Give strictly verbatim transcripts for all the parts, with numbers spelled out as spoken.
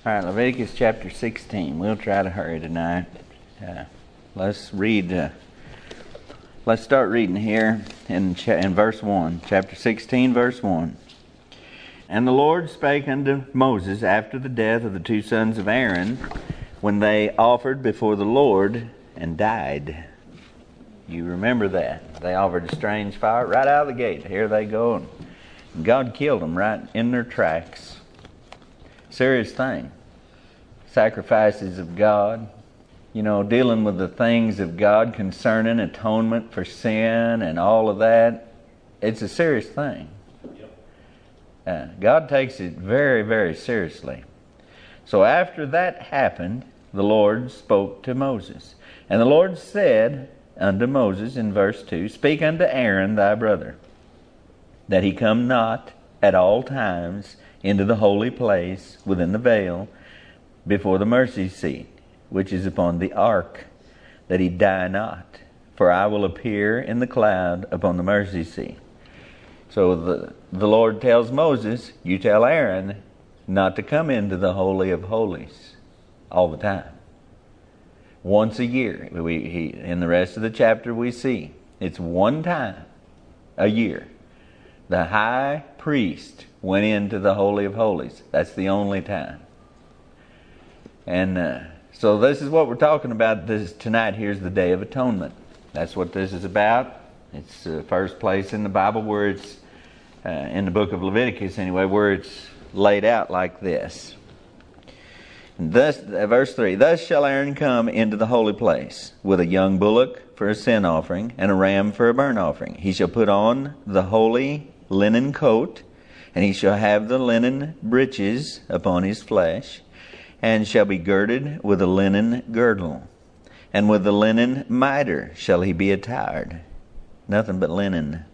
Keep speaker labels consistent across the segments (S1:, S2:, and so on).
S1: All right, Leviticus chapter sixteen. We'll try to hurry tonight. Uh, let's read. Uh, let's start reading here in cha- in verse one, chapter sixteen, verse one. And the Lord spake unto Moses after the death of the two sons of Aaron, when they offered before the Lord and died. You remember that they offered a strange fire right out of the gate. Here they go, and God killed them right in their tracks. Serious thing. Sacrifices of God, you know, dealing with the things of God concerning atonement for sin and all of that. It's a serious thing. Uh, God takes it very, very seriously. So after that happened, the Lord spoke to Moses. And the Lord said unto Moses in verse two, Speak unto Aaron thy brother, that he come not at all times into the holy place within the veil before the mercy seat, which is upon the ark, that he die not. For I will appear in the cloud upon the mercy seat. So the, the Lord tells Moses, you tell Aaron not to come into the Holy of Holies all the time. Once a year. We, he, in the rest of the chapter we see, it's one time a year. The high priest went into the Holy of Holies. That's the only time. And uh, so this is what we're talking about this tonight. Here's the Day of Atonement. That's what this is about. It's the first place in the Bible where it's, uh, in the book of Leviticus anyway, where it's laid out like this. And thus, uh, verse three, Thus shall Aaron come into the holy place with a young bullock for a sin offering and a ram for a burnt offering. He shall put on the holy linen coat, and he shall have the linen breeches upon his flesh, and shall be girded with a linen girdle, and with the linen mitre shall he be attired. Nothing but linen.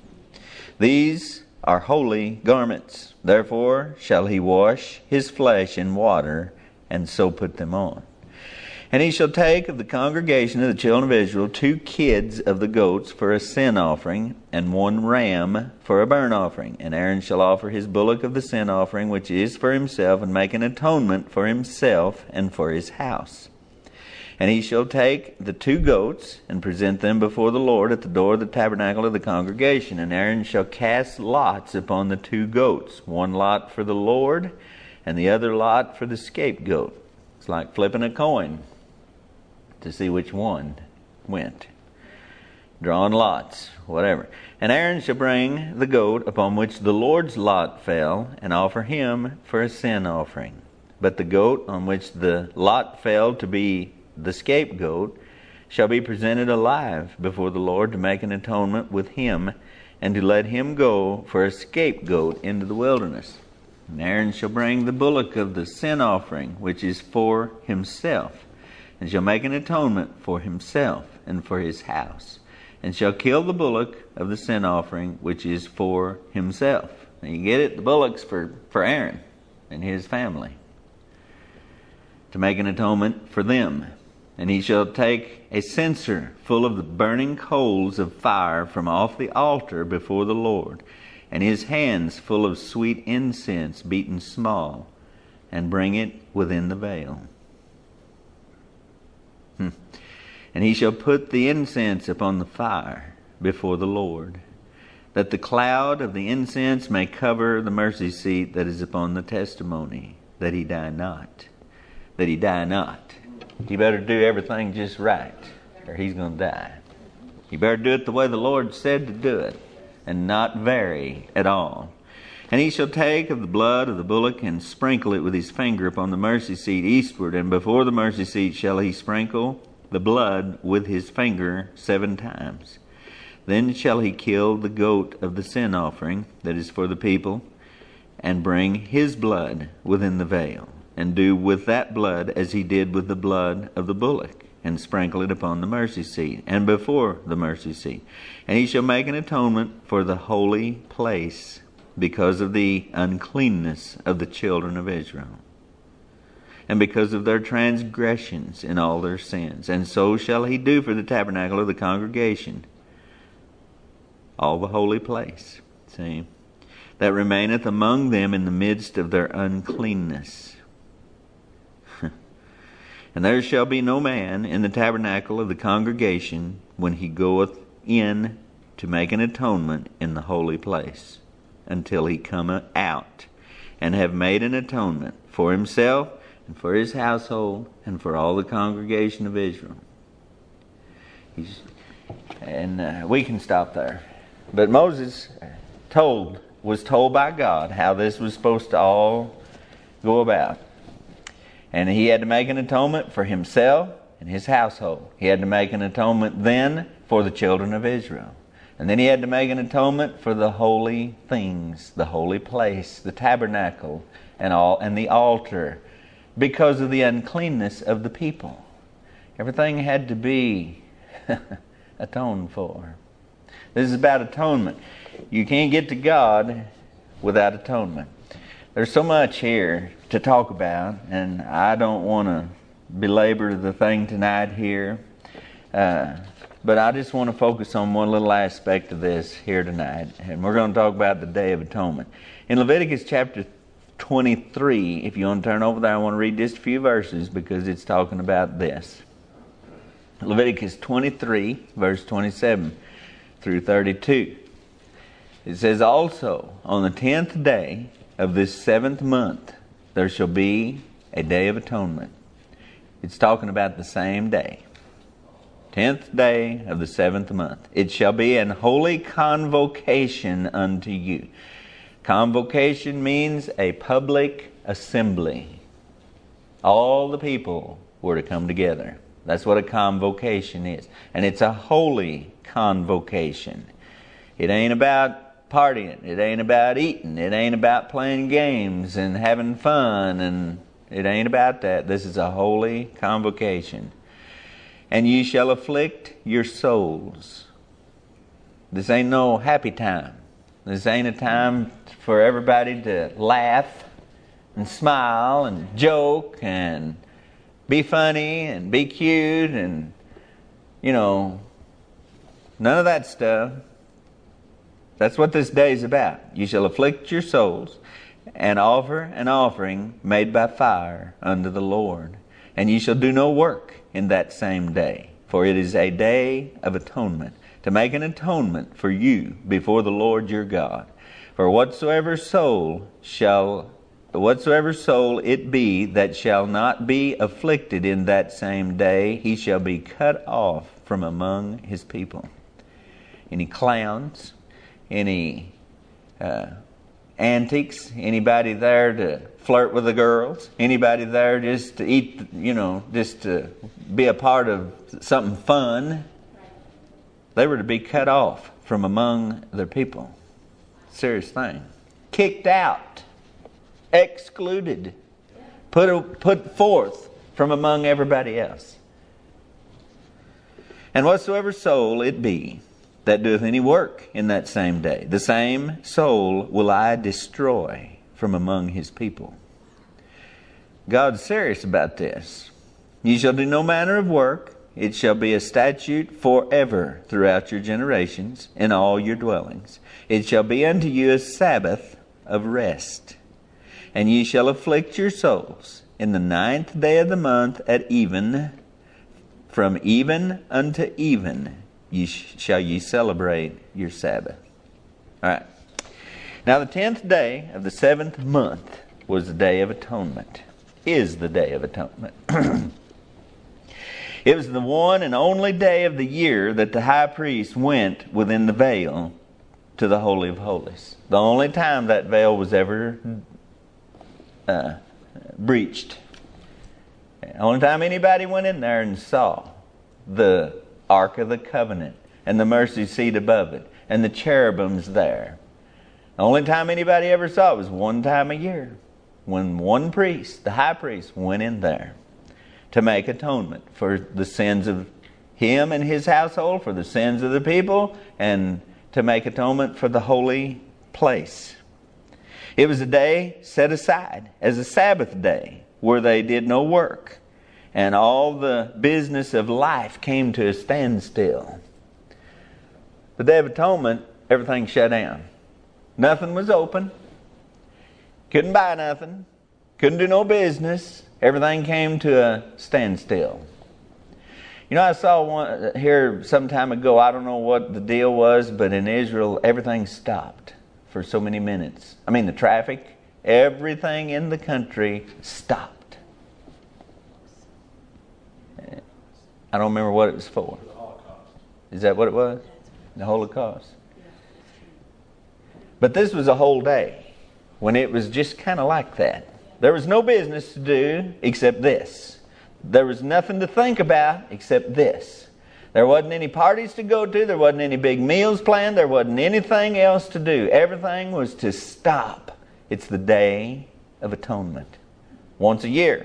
S1: These are holy garments. Therefore shall he wash his flesh in water, and so put them on. And he shall take of the congregation of the children of Israel two kids of the goats for a sin offering, and one ram for a burnt offering. And Aaron shall offer his bullock of the sin offering, which is for himself, and make an atonement for himself and for his house. And he shall take the two goats, and present them before the Lord at the door of the tabernacle of the congregation. And Aaron shall cast lots upon the two goats, one lot for the Lord, and the other lot for the scapegoat. It's like flipping a coin to see which one went. Drawing lots, whatever. And Aaron shall bring the goat upon which the Lord's lot fell, and offer him for a sin offering. But the goat on which the lot fell to be the scapegoat shall be presented alive before the Lord to make an atonement with him, and to let him go for a scapegoat into the wilderness. And Aaron shall bring the bullock of the sin offering, which is for himself, and shall make an atonement for himself and for his house, and shall kill the bullock of the sin offering, which is for himself. And you get it? The bullock's for, for Aaron and his family, to make an atonement for them. And he shall take a censer full of the burning coals of fire from off the altar before the Lord, and his hands full of sweet incense beaten small, and bring it within the veil. And he shall put the incense upon the fire before the Lord, that the cloud of the incense may cover the mercy seat that is upon the testimony, that he die not. That he die not. You better do everything just right, or he's going to die. You better do it the way the Lord said to do it, and not vary at all. And he shall take of the blood of the bullock, and sprinkle it with his finger upon the mercy seat eastward, and before the mercy seat shall he sprinkle the blood with his finger seven times. Then shall he kill the goat of the sin offering that is for the people, and bring his blood within the veil, and do with that blood as he did with the blood of the bullock, and sprinkle it upon the mercy seat, and before the mercy seat. And he shall make an atonement for the holy place, because of the uncleanness of the children of Israel, and because of their transgressions in all their sins. And so shall he do for the tabernacle of the congregation, all the holy place, see, that remaineth among them in the midst of their uncleanness. And there shall be no man in the tabernacle of the congregation when he goeth in to make an atonement in the holy place, until he come out, and have made an atonement for himself, and for his household, and for all the congregation of Israel. He's, and uh, we can stop there. But Moses told was told by God how this was supposed to all go about. And he had to make an atonement for himself and his household. He had to make an atonement then for the children of Israel. And then he had to make an atonement for the holy things, the holy place, the tabernacle, and all, and the altar, because of the uncleanness of the people. Everything had to be atoned for. This is about atonement. You can't get to God without atonement. There's so much here to talk about, and I don't want to belabor the thing tonight here. Uh, but I just want to focus on one little aspect of this here tonight. And we're going to talk about the Day of Atonement. In Leviticus chapter twenty-three, if you want to turn over there, I want to read just a few verses because it's talking about this. Leviticus twenty-three, verse twenty-seven through thirty-two. It says, "Also, on the tenth day of this seventh month, there shall be a day of atonement." It's talking about the same day. Tenth day of the seventh month. "It shall be an holy convocation unto you." Convocation means a public assembly. All the people were to come together. That's what a convocation is. And it's a holy convocation. It ain't about partying. It ain't about eating. It ain't about playing games and having fun. And it ain't about that. This is a holy convocation. "And ye shall afflict your souls." This ain't no happy time. This ain't a time for everybody to laugh and smile and joke and be funny and be cute and, you know, none of that stuff. That's what this day is about. "You shall afflict your souls and offer an offering made by fire unto the Lord. And ye shall do no work in that same day, for it is a day of atonement, to make an atonement for you before the Lord your God. For whatsoever soul shall whatsoever soul it be that shall not be afflicted in that same day, he shall be cut off from among his people." Any clowns, any uh, antics, anybody there to flirt with the girls, anybody there just to eat, you know, just to be a part of something fun, they were to be cut off from among their people. Serious thing. Kicked out. Excluded. Put, put forth from among everybody else. "And whatsoever soul it be that doeth any work in that same day, the same soul will I destroy from among his people." God's serious about this. "Ye shall do no manner of work. It shall be a statute forever throughout your generations in all your dwellings. It shall be unto you a Sabbath of rest. And ye shall afflict your souls in the ninth day of the month at even. From even unto even ye sh- shall ye celebrate your Sabbath." All right. Now the tenth day of the seventh month was the Day of Atonement. Is the Day of Atonement. It was the one and only day of the year that the high priest went within the veil to the Holy of Holies. The only time that veil was ever uh, breached. The only time anybody went in there and saw the Ark of the Covenant and the mercy seat above it and the cherubims there. The only time anybody ever saw it was one time a year, when one priest, the high priest, went in there to make atonement for the sins of him and his household, for the sins of the people, and to make atonement for the holy place. It was a day set aside as a Sabbath day where they did no work, and all the business of life came to a standstill. The Day of Atonement, everything shut down. Nothing was open. Couldn't buy nothing. Couldn't do no business. Everything came to a standstill. You know, I saw one here some time ago, I don't know what the deal was, but in Israel, everything stopped for so many minutes. I mean, the traffic, everything in the country stopped. I don't remember what it was for.
S2: The Holocaust.
S1: Is that what it was? The Holocaust. But this was a whole day when it was just kind of like that. There was no business to do except this. There was nothing to think about except this. There wasn't any parties to go to. There wasn't any big meals planned. There wasn't anything else to do. Everything was to stop. It's the Day of Atonement. Once a year.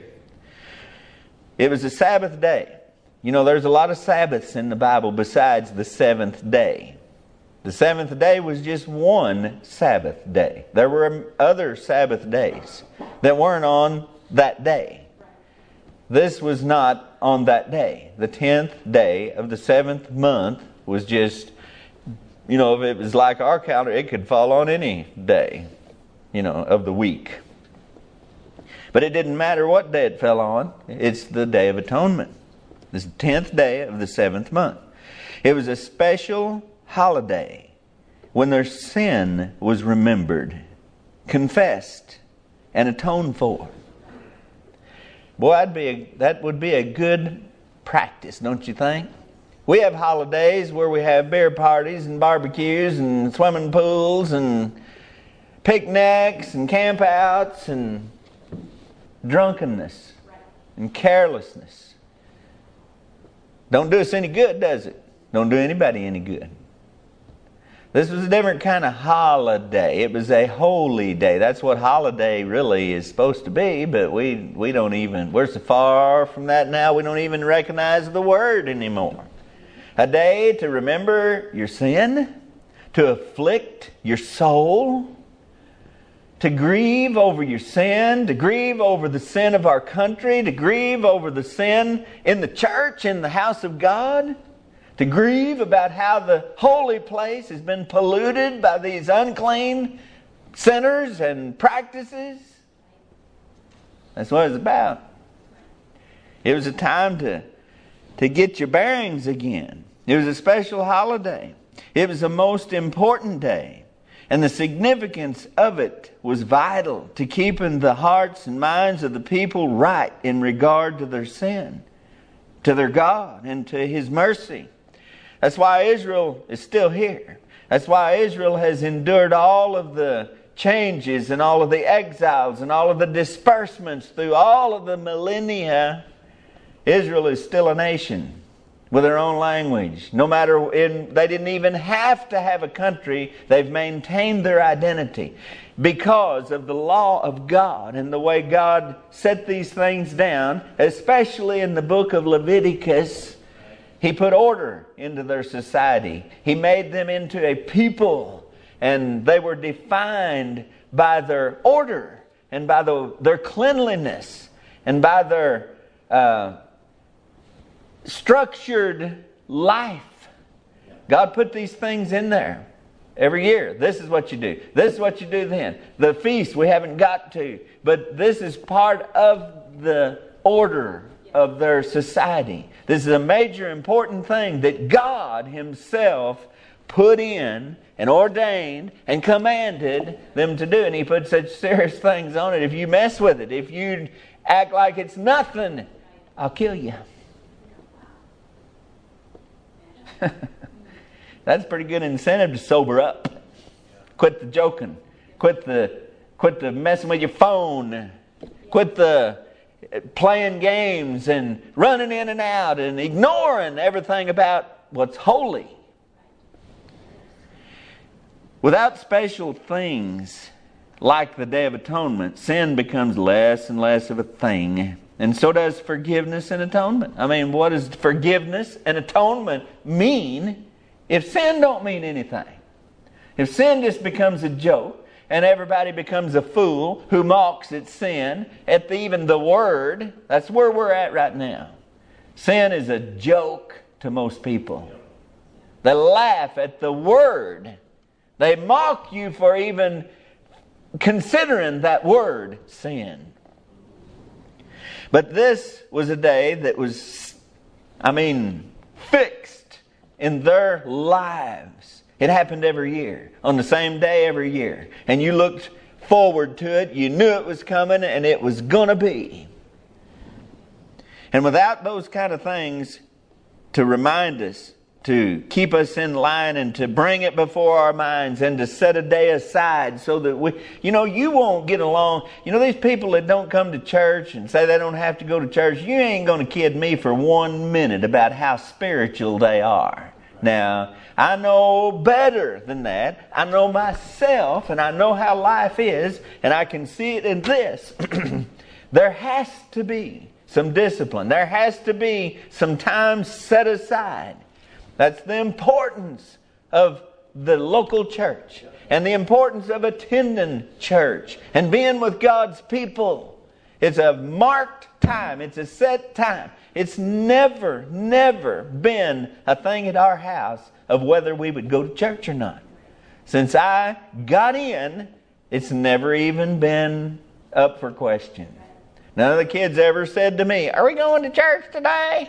S1: It was a Sabbath day. You know, there's a lot of Sabbaths in the Bible besides the seventh day. The seventh day was just one Sabbath day. There were other Sabbath days that weren't on that day. This was not on that day. The tenth day of the seventh month was just, you know, if it was like our calendar, it could fall on any day, you know, of the week. But it didn't matter what day it fell on. It's the Day of Atonement. It's the tenth day of the seventh month. It was a special holiday when their sin was remembered, confessed, and atoned for. Boy, that'd be a, that would be a good practice, don't you think? We have holidays where we have beer parties and barbecues and swimming pools and picnics and campouts and drunkenness and carelessness. Don't do us any good, does it? Don't do anybody any good. This was a different kind of holiday. It was a holy day. That's what holiday really is supposed to be, but we, we don't even, we're so far from that now, we don't even recognize the word anymore. A day to remember your sin, to afflict your soul, to grieve over your sin, to grieve over the sin of our country, to grieve over the sin in the church, in the house of God, to grieve about how the holy place has been polluted by these unclean sinners and practices. That's what it's about. It was a time to, to get your bearings again. It was a special holiday. It was the most important day. And the significance of it was vital to keeping the hearts and minds of the people right in regard to their sin, to their God, and to His mercy. That's why Israel is still here. That's why Israel has endured all of the changes and all of the exiles and all of the disbursements through all of the millennia. Israel is still a nation with their own language. No matter, in, they didn't even have to have a country. They've maintained their identity because of the law of God and the way God set these things down, especially in the book of Leviticus. He put order into their society. He made them into a people, and they were defined by their order and by the, their cleanliness and by their uh, structured life. God put these things in there every year. This is what you do. This is what you do then. The feast we haven't got to, but this is part of the order of their society. This is a major important thing that God Himself put in and ordained and commanded them to do. And He put such serious things on it. If you mess with it, if you act like it's nothing, I'll kill you. That's a pretty good incentive to sober up. Quit the joking. Quit the quit the messing with your phone. Quit the playing games and running in and out and ignoring everything about what's holy. Without special things like the Day of Atonement, sin becomes less and less of a thing. And so does forgiveness and atonement. I mean, what does forgiveness and atonement mean if sin don't mean anything? If sin just becomes a joke, and everybody becomes a fool who mocks at sin, at the, even the word. That's where we're at right now. Sin is a joke to most people. They laugh at the word. They mock you for even considering that word, sin. But this was a day that was, I mean, fixed in their lives. It happened every year, on the same day every year. And you looked forward to it. You knew it was coming and it was going to be. And without those kind of things to remind us, to keep us in line and to bring it before our minds and to set a day aside so that we, you know, you won't get along. You know, these people that don't come to church and say they don't have to go to church, you ain't going to kid me for one minute about how spiritual they are. Now, I know better than that. I know myself and I know how life is, and I can see it in this. There has to be some discipline. There has to be some time set aside. That's the importance of the local church and the importance of attending church and being with God's people. It's a marked time. It's a set time. It's never, never been a thing at our house of whether we would go to church or not. Since I got in, it's never even been up for question. None of the kids ever said to me, "Are we going to church today?"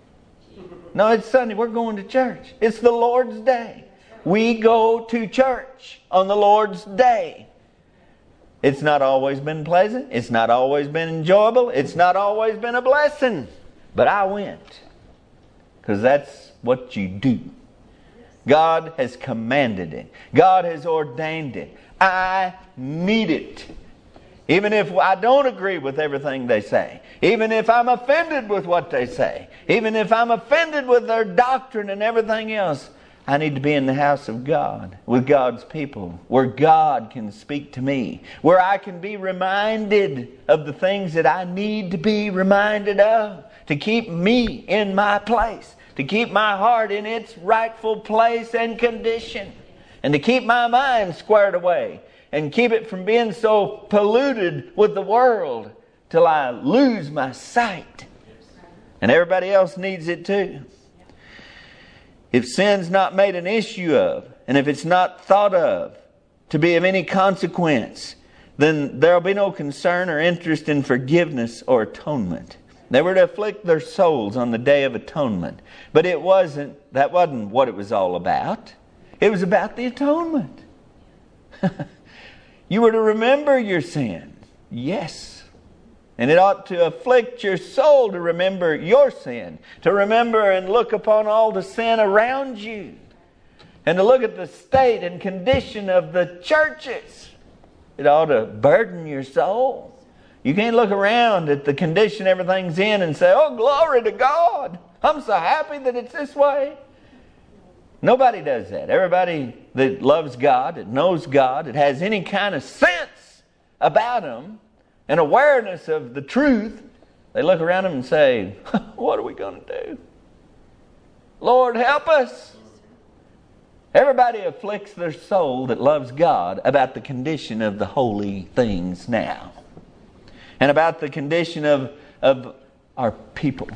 S1: No, it's Sunday. We're going to church. It's the Lord's day. We go to church on the Lord's day. It's not always been pleasant. It's not always been enjoyable. It's not always been a blessing. But I went. Because that's what you do. God has commanded it. God has ordained it. I need it. Even if I don't agree with everything they say. Even if I'm offended with what they say. Even if I'm offended with their doctrine and everything else. I need to be in the house of God. With God's people. Where God can speak to me. Where I can be reminded of the things that I need to be reminded of. To keep me in my place. To keep my heart in its rightful place and condition. And to keep my mind squared away. And keep it from being so polluted with the world till I lose my sight. And everybody else needs it too. If sin's not made an issue of, and if it's not thought of to be of any consequence, then there'll be no concern or interest in forgiveness or atonement. They were to afflict their souls on the Day of Atonement. But it wasn't, that wasn't what it was all about. It was about the atonement. You were to remember your sin. Yes. And it ought to afflict your soul to remember your sin. To remember and look upon all the sin around you. And to look at the state and condition of the churches. It ought to burden your soul. You can't look around at the condition everything's in and say, "Oh, glory to God. I'm so happy that it's this way." Nobody does that. Everybody that loves God, that knows God, that has any kind of sense about Him and awareness of the truth, they look around them and say, "What are we going to do? Lord, help us." Everybody afflicts their soul that loves God about the condition of the holy things now. And about the condition of, of our people.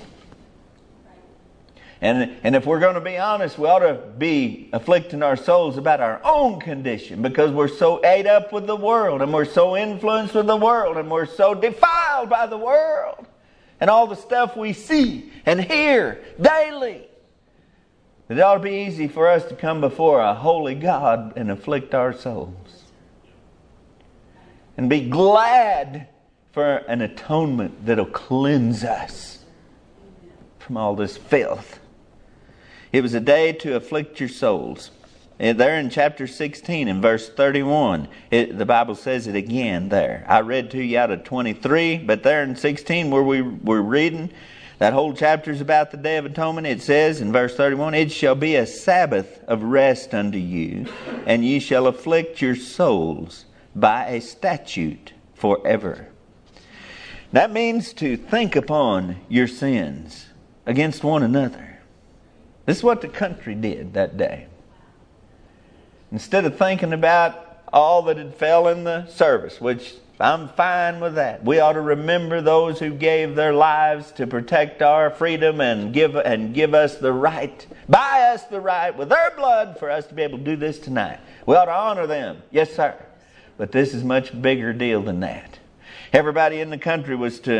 S1: And, and if we're going to be honest, we ought to be afflicting our souls about our own condition, because we're so ate up with the world, and we're so influenced with the world, and we're so defiled by the world and all the stuff we see and hear daily. It ought to be easy for us to come before a holy God and afflict our souls. And be glad for an atonement that'll cleanse us from all this filth. It was a day to afflict your souls. There in chapter sixteen, in verse thirty-one, it, the Bible says it again there. I read to you out of twenty-three, but there in sixteen where we were reading, that whole chapter is about the Day of Atonement. It says in verse thirty-one, "It shall be a Sabbath of rest unto you, and ye shall afflict your souls by a statute forever." That means to think upon your sins against one another. This is what the country did that day. Instead of thinking about all that had fell in the service, which I'm fine with that. We ought to remember those who gave their lives to protect our freedom and give and give us the right, buy us the right with their blood for us to be able to do this tonight. We ought to honor them. Yes, sir. But this is a much bigger deal than that. Everybody in the country was to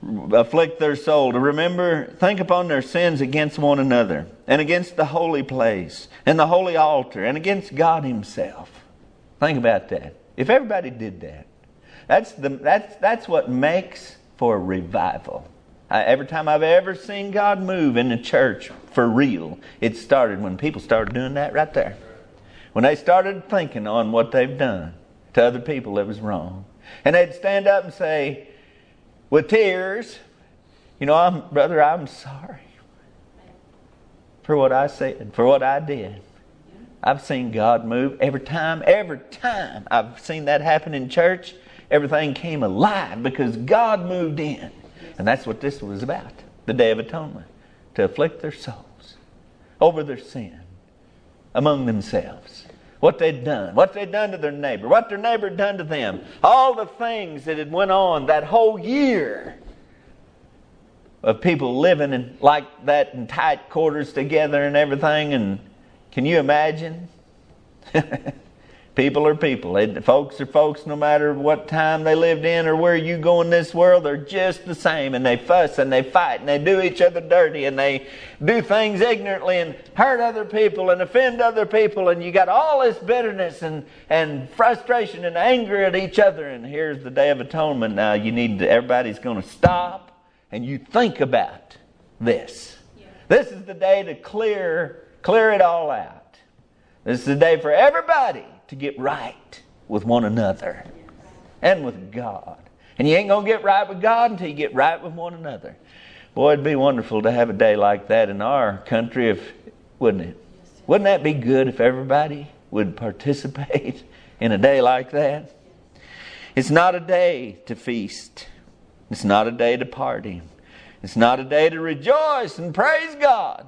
S1: afflict their soul, to remember, think upon their sins against one another, and against the holy place, and the holy altar, and against God Himself. Think about that. If everybody did that, that's the that's that's what makes for a revival. I, every time I've ever seen God move in the church for real, it started when people started doing that right there. When they started thinking on what they've done to other people that was wrong. And they'd stand up and say, with tears, you know, I'm, brother, I'm sorry for what I said, for what I did. I've seen God move every time, every time I've seen that happen in church, everything came alive because God moved in. And that's what this was about, the Day of Atonement, to afflict their souls over their sin among themselves. What they'd done, what they'd done to their neighbor, what their neighbor had done to them, all the things that had went on that whole year of people living in like that in tight quarters together and everything. And can you imagine? People are people. They, folks are folks no matter what time they lived in or where you go in this world. They're just the same. And they fuss and they fight and they do each other dirty and they do things ignorantly and hurt other people and offend other people. And you got all this bitterness and, and frustration and anger at each other. And here's the Day of Atonement. Now you need to, everybody's going to stop and you think about this. Yeah. This is the day to clear, clear it all out. This is the day for everybody to get right with one another and with God. And you ain't going to get right with God until you get right with one another. Boy, it'd be wonderful to have a day like that in our country, if, wouldn't it? Wouldn't that be good if everybody would participate in a day like that? It's not a day to feast. It's not a day to party. It's not a day to rejoice and praise God.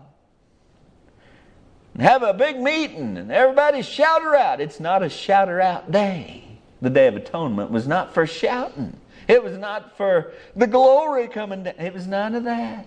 S1: And have a big meeting and everybody shout her out. It's not a shout her out day. The Day of Atonement was not for shouting. It was not for the glory coming down. It was none of that.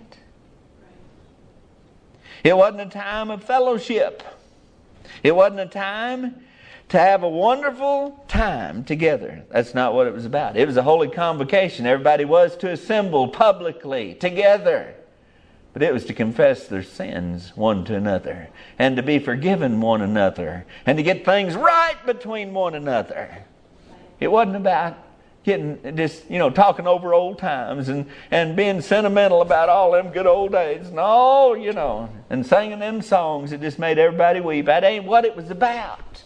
S1: It wasn't a time of fellowship. It wasn't a time to have a wonderful time together. That's not what it was about. It was a holy convocation. Everybody was to assemble publicly together. But it was to confess their sins one to another and to be forgiven one another and to get things right between one another. It wasn't about getting just, you know, talking over old times and, and being sentimental about all them good old days and all, you know, and singing them songs that just made everybody weep. That ain't what it was about.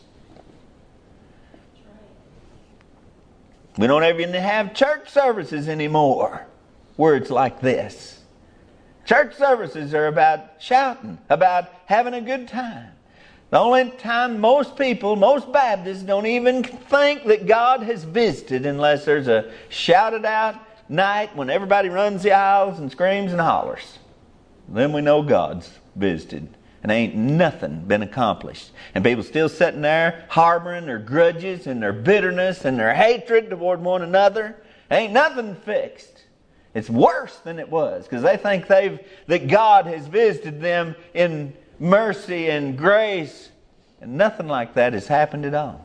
S1: We don't even have church services anymore where it's like this. Church services are about shouting, about having a good time. The only time most people, most Baptists don't even think that God has visited unless there's a shouted out night when everybody runs the aisles and screams and hollers. Then we know God's visited. And ain't nothing been accomplished. And people still sitting there harboring their grudges and their bitterness and their hatred toward one another. Ain't nothing fixed. It's worse than it was because they think they've that God has visited them in mercy and grace. And nothing like that has happened at all.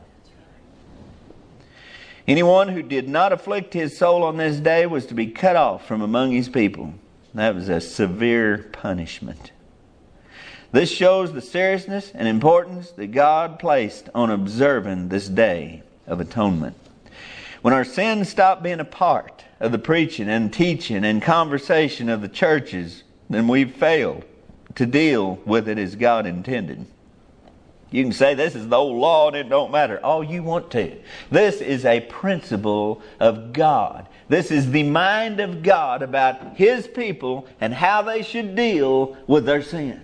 S1: Anyone who did not afflict his soul on this day was to be cut off from among his people. That was a severe punishment. This shows the seriousness and importance that God placed on observing this Day of Atonement. When our sins stop being a part of the preaching and teaching and conversation of the churches, then we've failed to deal with it as God intended. You can say this is the old law and it don't matter. All you want to. This is a principle of God. This is the mind of God about His people and how they should deal with their sin.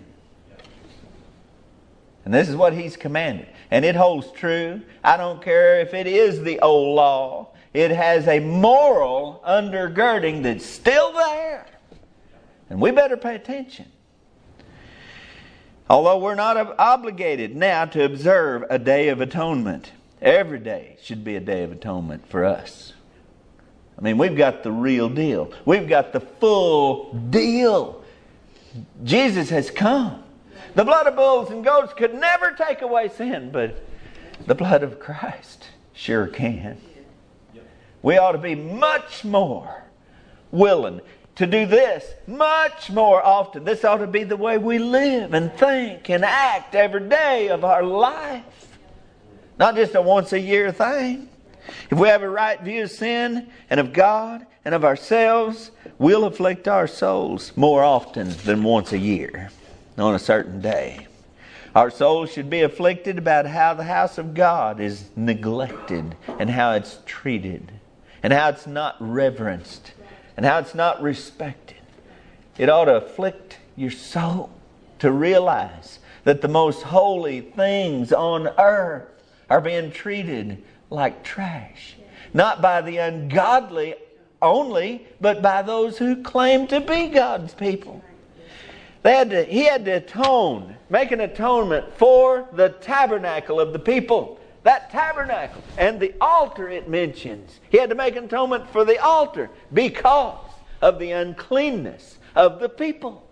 S1: And this is what He's commanded. And it holds true. I don't care if it is the old law. It has a moral undergirding that's still there. And we better pay attention. Although we're not obligated now to observe a Day of Atonement, every day should be a Day of Atonement for us. I mean, we've got the real deal. We've got the full deal. Jesus has come. The blood of bulls and goats could never take away sin, but the blood of Christ sure can. We ought to be much more willing. to do this much more often. This ought to be the way we live and think and act every day of our life. Not just a once a year thing. If we have a right view of sin and of God and of ourselves, we'll afflict our souls more often than once a year on a certain day. Our souls should be afflicted about how the house of God is neglected and how it's treated and how it's not reverenced and how it's not respected. It ought to afflict your soul to realize that the most holy things on earth are being treated like trash. Not by the ungodly only, but by those who claim to be God's people. They had to, he had to atone, make an atonement for the tabernacle of the people. That tabernacle and the altar it mentions. He had to make an atonement for the altar because of the uncleanness of the people.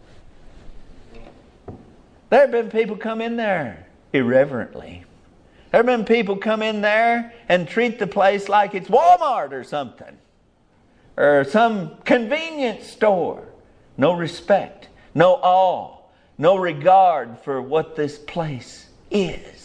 S1: There have been people come in there irreverently. There have been people come in there and treat the place like it's Walmart or something. Or some convenience store. No respect, no awe, no regard for what this place is.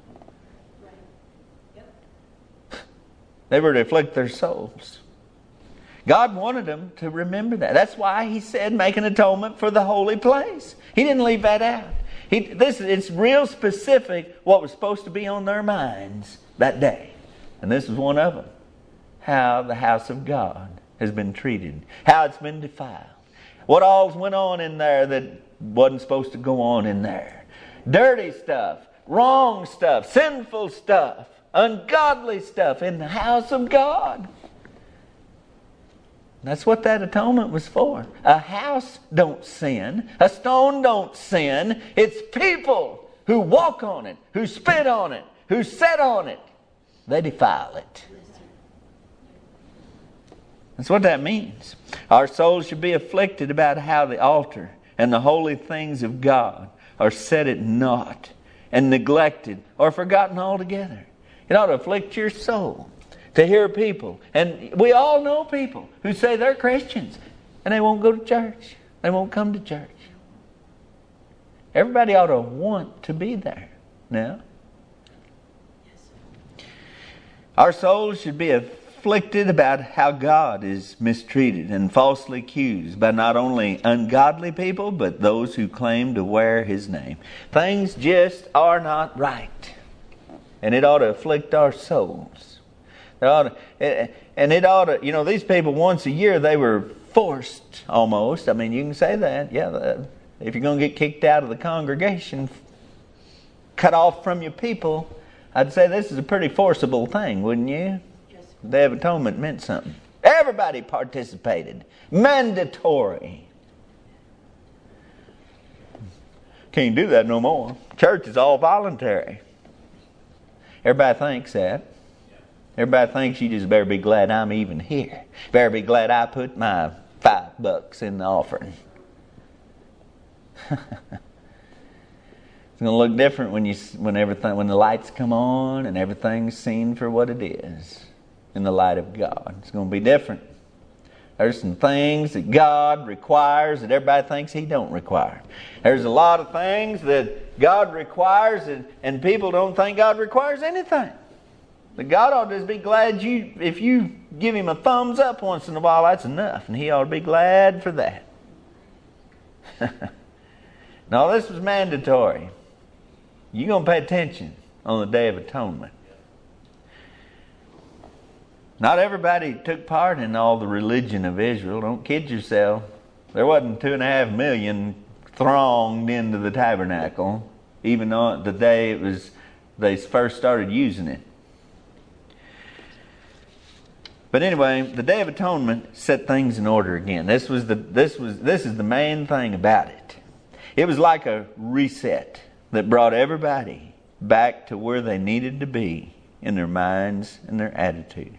S1: They were to afflict their souls. God wanted them to remember that. That's why He said make an atonement for the holy place. He didn't leave that out. He, this, it's real specific what was supposed to be on their minds that day. And this is one of them. How the house of God has been treated. How it's been defiled. What all's went on in there that wasn't supposed to go on in there. Dirty stuff. Wrong stuff. Sinful stuff. Ungodly stuff in the house of God. That's what that atonement was for. A house don't sin. A stone don't sin. It's people who walk on it, who spit on it, who sit on it. They defile it. That's what that means. Our souls should be afflicted about how the altar and the holy things of God are set at naught and neglected or forgotten altogether. It ought to afflict your soul to hear people. And we all know people who say they're Christians and they won't go to church. They won't come to church. Everybody ought to want to be there. Now, our souls should be afflicted about how God is mistreated and falsely accused by not only ungodly people, but those who claim to wear His name. Things just are not right. And it ought to afflict our souls. It ought to, and it ought to, you know, these people once a year, they were forced almost. I mean, you can say that. Yeah, if you're going to get kicked out of the congregation, cut off from your people, I'd say this is a pretty forcible thing, wouldn't you? Yes. The Day of Atonement meant something. Everybody participated. Mandatory. Can't do that no more. Church is all voluntary. Everybody thinks that. Everybody thinks you just better be glad I'm even here. Better be glad I put my five bucks in the offering. It's going to look different when you when everything when the lights come on and everything's seen for what it is in the light of God. It's going to be different. There's some things that God requires that everybody thinks He don't require. There's a lot of things that God requires and, and people don't think God requires anything. But God ought to just be glad you if you give Him a thumbs up once in a while, that's enough. And He ought to be glad for that. No, this was mandatory. You're going to pay attention on the Day of Atonement. Not everybody took part in all the religion of Israel. Don't kid yourself. There wasn't two and a half million thronged into the tabernacle, even though the day it was they first started using it. But anyway, the Day of Atonement set things in order again. This was the this was this is the main thing about it. It was like a reset that brought everybody back to where they needed to be in their minds and their attitudes.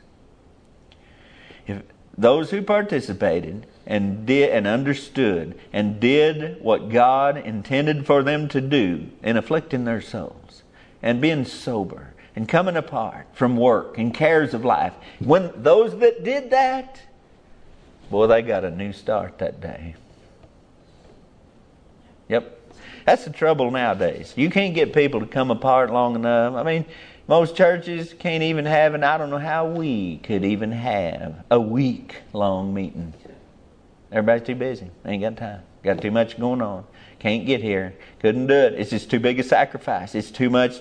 S1: If those who participated and did and understood and did what God intended for them to do in afflicting their souls and being sober and coming apart from work and cares of life, when those that did that, Boy, they got a new start that day. Yep. That's the trouble nowadays. You can't get people to come apart long enough. I mean, most churches can't even have, and I don't know how we could even have a week-long meeting. Everybody's too busy. Ain't got time. Got too much going on. Can't get here. Couldn't do it. It's just too big a sacrifice. It's too much.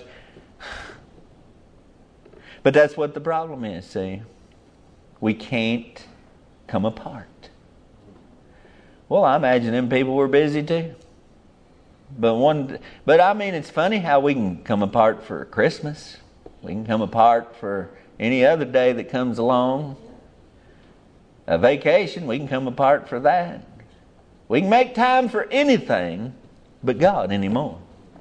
S1: But that's what the problem is, see. We can't come apart. Well, I imagine them people were busy too. But one, but I mean, it's funny how we can come apart for Christmas. We can come apart for any other day that comes along. A vacation, we can come apart for that. We can make time for anything but God anymore.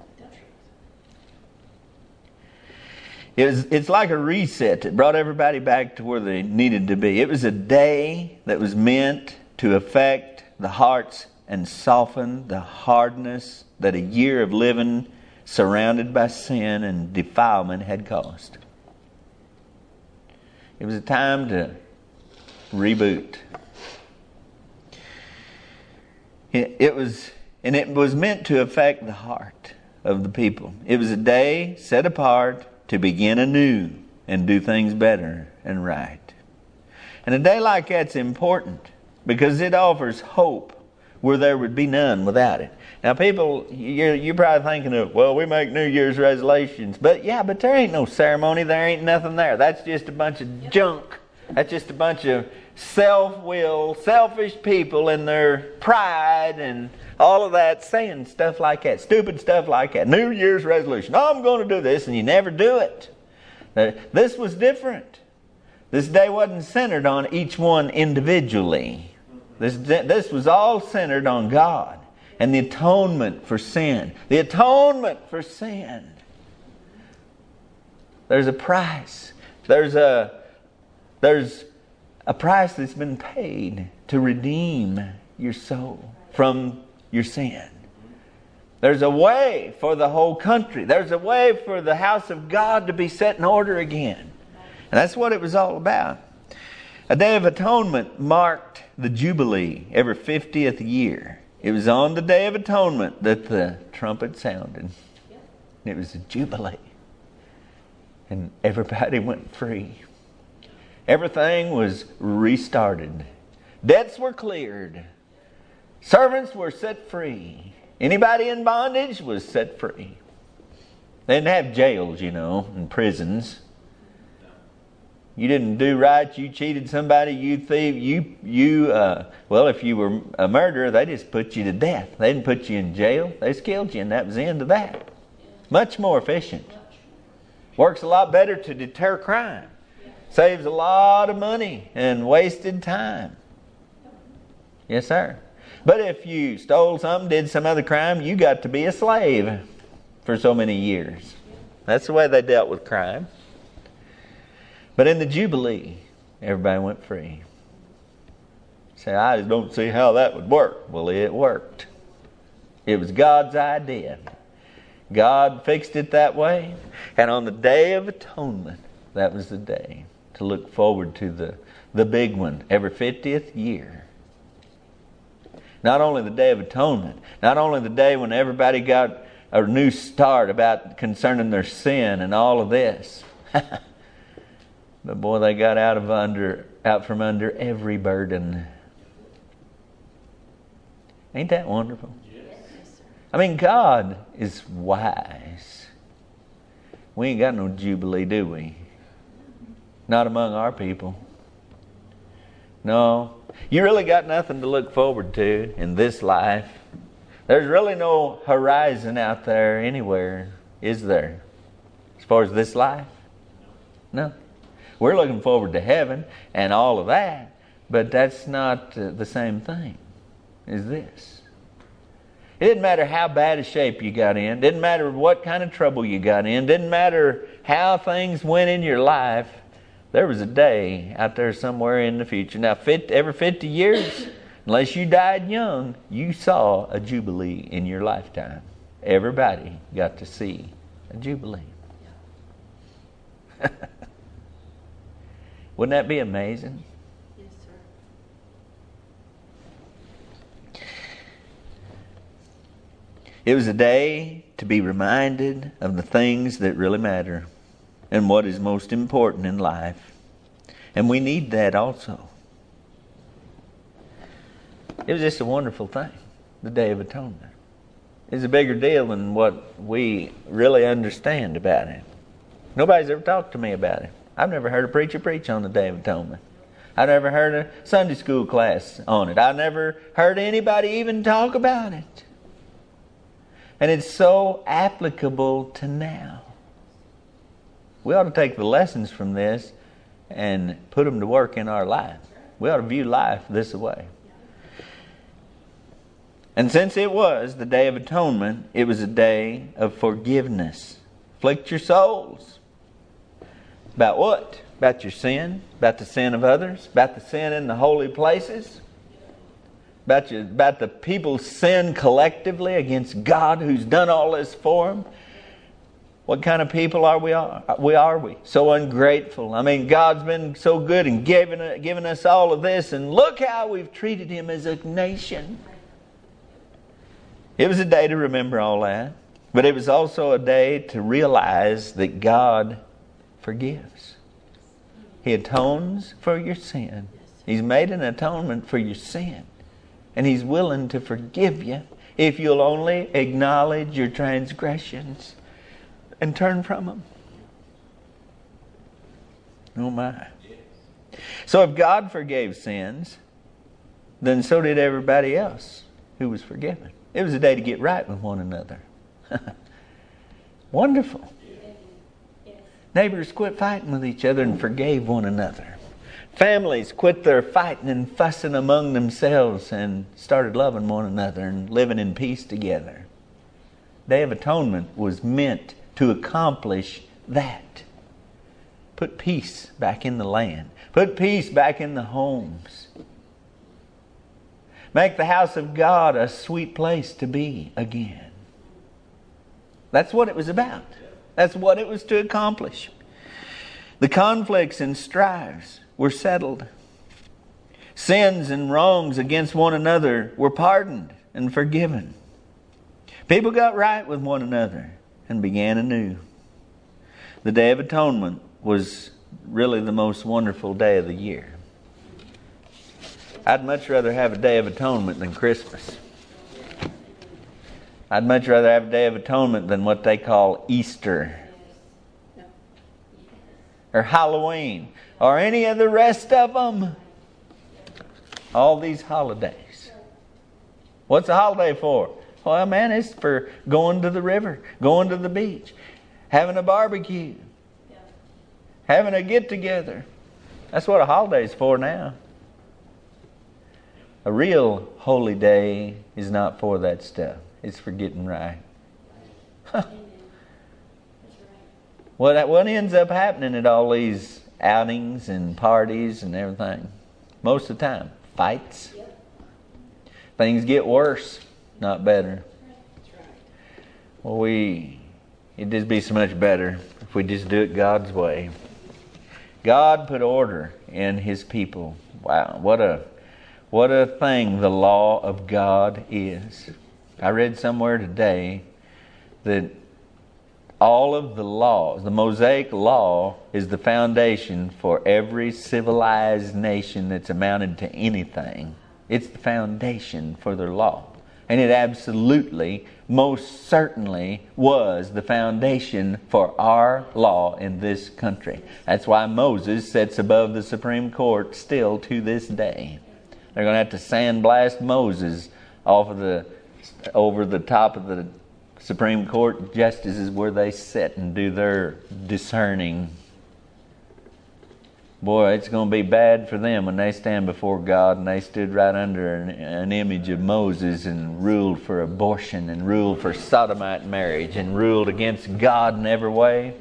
S1: It was, it's like a reset that brought everybody back to where they needed to be. It was a day that was meant to affect the hearts and soften the hardness that a year of living surrounded by sin and defilement had caused. It was a time to reboot. It, it was, and it was meant to affect the heart of the people. It was a day set apart to begin anew and do things better and right. And a day like that's important because it offers hope where there would be none without it. Now people, you're, you're probably thinking of, well, we make New Year's resolutions. But yeah, but there ain't no ceremony. There ain't nothing there. That's just a bunch of junk. That's just a bunch of self-will, selfish people in their pride and all of that, saying stuff like that, stupid stuff like that. New Year's resolution. Oh, I'm going to do this, and you never do it. This was different. This day wasn't centered on each one individually. This, this was all centered on God and the atonement for sin. The atonement for sin. There's a price. There's a there's a price that's been paid to redeem your soul from your sin. There's a way for the whole country. There's a way for the house of God to be set in order again. And that's what it was all about. A Day of Atonement marked the Jubilee every fiftieth year. It was on the Day of Atonement that the trumpet sounded. It was a Jubilee. And everybody went free. Everything was restarted. Debts were cleared. Servants were set free. Anybody in bondage was set free. They didn't have jails, you know, and prisons. You didn't do right, you cheated somebody, you thief, you, you uh, well, if you were a murderer, they just put you to death. They didn't put you in jail. They just killed you, and that was the end of that. Much more efficient. Works a lot better to deter crime. Saves a lot of money and wasted time. Yes, sir. But if you stole something, did some other crime, you got to be a slave for so many years. That's the way they dealt with crime. But in the Jubilee, everybody went free. Say, I just don't see how that would work. Well, it worked. It was God's idea. God fixed it that way. And on the Day of Atonement, that was the day to look forward to the, the big one every fiftieth year. Not only the Day of Atonement, not only the day when everybody got a new start about concerning their sin and all of this. But boy, they got out of under out from under every burden. Ain't that wonderful? Yes. I mean, God is wise. We ain't got no Jubilee, do we? Not among our people. No. You really got nothing to look forward to in this life. There's really no horizon out there anywhere, is there? As far as this life? No. We're looking forward to heaven and all of that, but that's not uh, the same thing as this. It didn't matter how bad a shape you got in. Didn't matter what kind of trouble you got in. Didn't matter how things went in your life. There was a day out there somewhere in the future. Now, every fifty years, unless you died young, you saw a Jubilee in your lifetime. Everybody got to see a Jubilee. Wouldn't that be amazing?
S2: Yes, sir.
S1: It was a day to be reminded of the things that really matter and what is most important in life. And we need that also. It was just a wonderful thing, the Day of Atonement. It's a bigger deal than what we really understand about it. Nobody's ever talked to me about it. I've never heard a preacher preach on the Day of Atonement. I've never heard a Sunday school class on it. I've never heard anybody even talk about it. And it's so applicable to now. We ought to take the lessons from this and put them to work in our life. We ought to view life this way. And since it was the Day of Atonement, it was a day of forgiveness. Afflict your souls. About what? About your sin? About the sin of others? About the sin in the holy places? About, your, about the people's sin collectively against God who's done all this for them? What kind of people are we? Are we? Are we so ungrateful? I mean, God's been so good and given, given us all of this, and look how we've treated Him as a nation. It was a day to remember all that, but it was also a day to realize that God forgives. He atones for your sin. He's made an atonement for your sin. And He's willing to forgive you if you'll only acknowledge your transgressions and turn from them. Oh my. So if God forgave sins, then so did everybody else who was forgiven. It was a day to get right with one another. Wonderful. Neighbors quit fighting with each other and forgave one another. Families quit their fighting and fussing among themselves and started loving one another and living in peace together. Day of Atonement was meant to accomplish that. Put peace back in the land. Put peace back in the homes. Make the house of God a sweet place to be again. That's what it was about. That's what it was to accomplish. The conflicts and strifes were settled. Sins and wrongs against one another were pardoned and forgiven. People got right with one another and began anew. The Day of Atonement was really the most wonderful day of the year. I'd much rather have a Day of Atonement than Christmas. I'd much rather have a Day of Atonement than what they call Easter or Halloween or any of the rest of them. All these holidays. What's a holiday for? Well, man, it's for going to the river, going to the beach, having a barbecue, having a get-together. That's what a holiday's for now. A real holy day is not for that stuff. It's for getting right. What, what ends up happening at all these outings and parties and everything? Most of the time, fights. Things get worse, not better. Well, we, it'd just be so much better if we just do it God's way. God put order in His people. Wow, what a what a thing the law of God is. I read somewhere today that all of the laws, the Mosaic Law, is the foundation for every civilized nation that's amounted to anything. It's the foundation for their law. And it absolutely, most certainly was the foundation for our law in this country. That's why Moses sits above the Supreme Court still to this day. They're going to have to sandblast Moses off of the over the top of the Supreme Court justices where they sit and do their discerning. Boy, it's going to be bad for them when they stand before God and they stood right under an, an image of Moses and ruled for abortion and ruled for sodomite marriage and ruled against God in every way.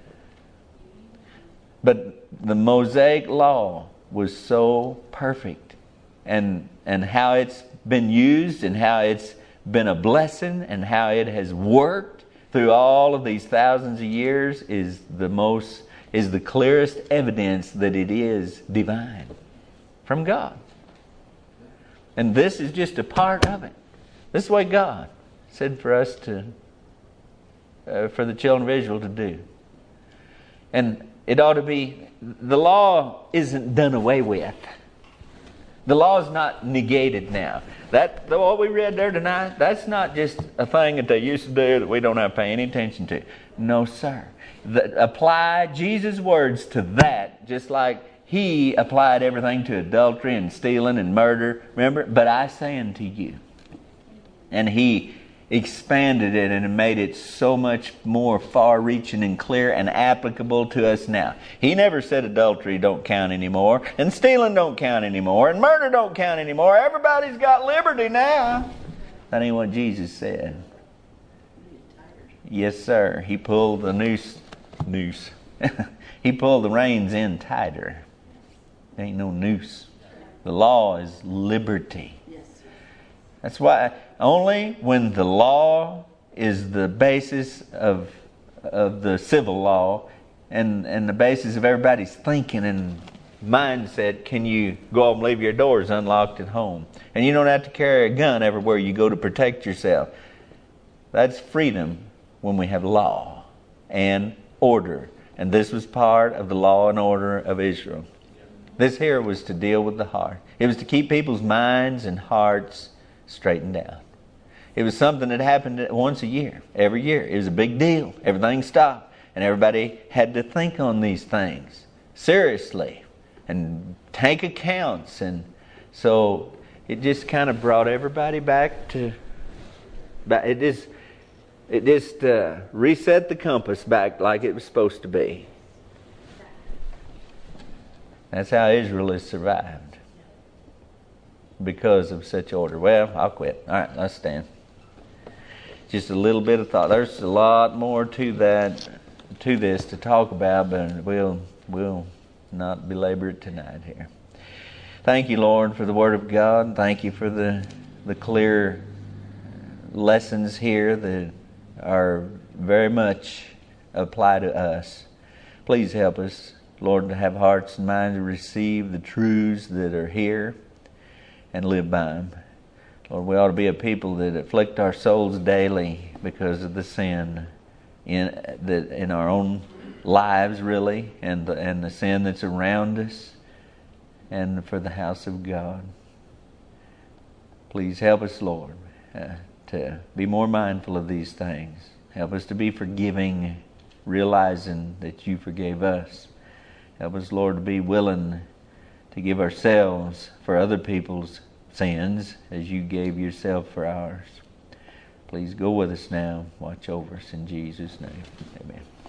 S1: But the Mosaic Law was so perfect, and and how it's been used and how it's been a blessing and how it has worked through all of these thousands of years is the most is the clearest evidence that it is divine from God. And this is just a part of it. This is the way God said for us to, uh, for the children of Israel to do. And it ought to be, the law isn't done away with. The law is not negated now. That what we read there tonight, that's not just a thing that they used to do that we don't have to pay any attention to. No, sir. The, apply Jesus' words to that, just like He applied everything to adultery and stealing and murder. Remember? But I say unto you. And He expanded it and made it so much more far-reaching and clear and applicable to us now. He never said adultery don't count anymore, and stealing don't count anymore, and murder don't count anymore. Everybody's got liberty now. That ain't what Jesus said. Yes, sir. He pulled the noose. Noose. He pulled the reins in tighter. There ain't no noose. The law is liberty. That's why only when the law is the basis of of the civil law and, and the basis of everybody's thinking and mindset can you go up and leave your doors unlocked at home. And you don't have to carry a gun everywhere you go to protect yourself. That's freedom when we have law and order. And this was part of the law and order of Israel. This here was to deal with the heart. It was to keep people's minds and hearts straightened out. It was something that happened once a year, every year. It was a big deal. Everything stopped. And everybody had to think on these things seriously and take accounts. And so it just kind of brought everybody back to, it just, it just uh, reset the compass back like it was supposed to be. That's how Israel has survived. Because of such order. Well, I'll quit. All right, let's stand. Just a little bit of thought. There's a lot more to that, to this to talk about, but we'll we'll not belabor it tonight here. Thank you, Lord, for the Word of God. Thank you for the the clear lessons here that are very much apply to us. Please help us, Lord, to have hearts and minds to receive the truths that are here and live by them. Lord, we ought to be a people that afflict our souls daily because of the sin in that in our own lives, really, and the, and the sin that's around us, and for the house of God. Please help us, Lord, uh, to be more mindful of these things. Help us to be forgiving, realizing that you forgave us. Help us, Lord, to be willing to give ourselves for other people's sins as you gave yourself for ours. Please go with us now. Watch over us in Jesus' name. Amen.